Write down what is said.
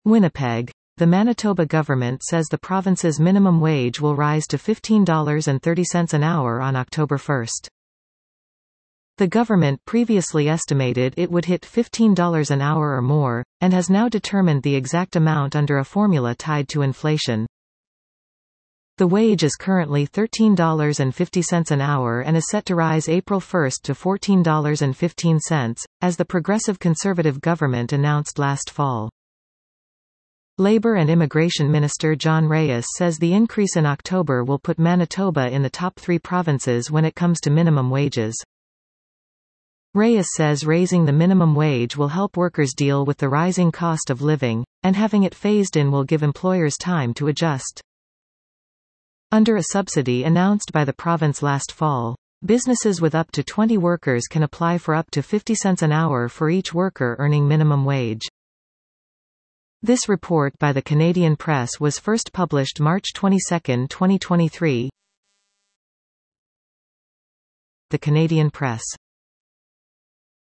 Winnipeg. The Manitoba government says the province's minimum wage will rise to $15.30 an hour on October 1. The government previously estimated it would hit $15 an hour or more, and has now determined the exact amount under a formula tied to inflation. The wage is currently $13.50 an hour and is set to rise April 1 to $14.15, as the Progressive Conservative government announced last fall. Labour and Immigration Minister John Reyes says the increase in October will put Manitoba in the top 3 provinces when it comes to minimum wages. Reyes says raising the minimum wage will help workers deal with the rising cost of living, and having it phased in will give employers time to adjust. Under a subsidy announced by the province last fall, businesses with up to 20 workers can apply for up to 50 cents an hour for each worker earning minimum wage. This report by the Canadian Press was first published March 22, 2023. The Canadian Press.